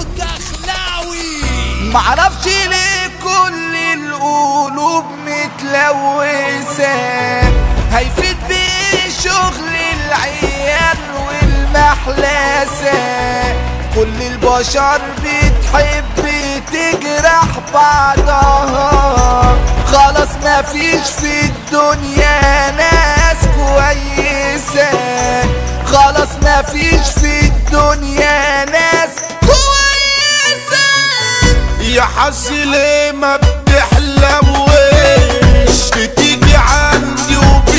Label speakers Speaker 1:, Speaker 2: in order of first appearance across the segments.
Speaker 1: ودخلاوي.
Speaker 2: معرفش ليه كل القلوب متلوثة، هيفيد بيه شغل العيال والمحلسة. كل البشر بتحب تجرح بعضها، خلاص مفيش في الدنيا ناس كويسة، خلاص مفيش في الدنيا ناس كويسة.
Speaker 3: يا حظي ليه ما بتحلوش، بتيجي عندي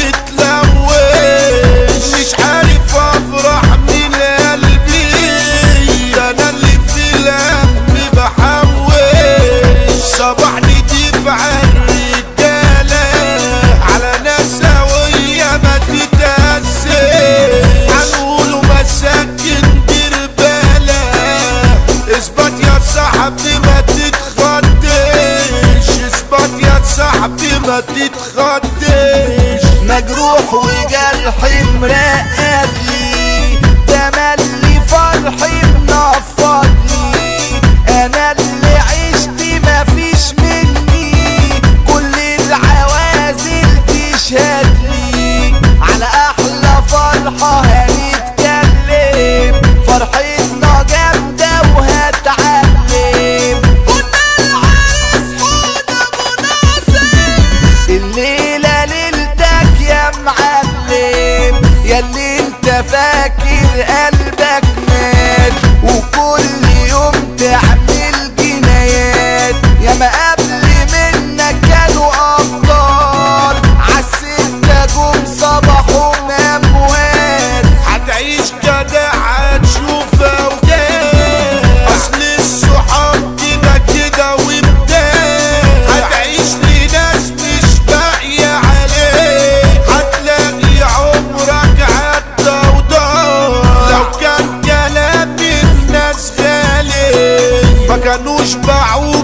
Speaker 3: وبتلوش، مش عارف افرح من قلبي، انا اللي في الهم بحوش. صباحني دفع الرجالة على ناس سوية ما تتأذيش، هنقولوا مساكن دير بالك. اثبت يا صاحبي ما تتخدش، اثبت يا صاحبي ما تتخدش.
Speaker 2: مجروح وجرحي مرقدلي، تملي فرحي منفضلي، انا اللي عشت مفيش مني، كل العوازل تشهدلي على احلى فرحة هنتكلم، فرحتنا جامدة وهتعلم. كنا العريس حوض ابو ناصر، الليلة ليلتك يا معلم، ياللي انت فاكر قلبك مات، وكل يوم تعمل جنايات. ياما قبل منك كانوا ابطال، عالسكة جم صباحهم اموات.
Speaker 3: هتعيش كده هتشوف اوجات، اصل الصحاب كده كده وبدال. هتعيش لناس مش باقية عليك، هتلاقي عمرك عدى ودار. لو كان كلام الناس غالي ما كانوش باعوك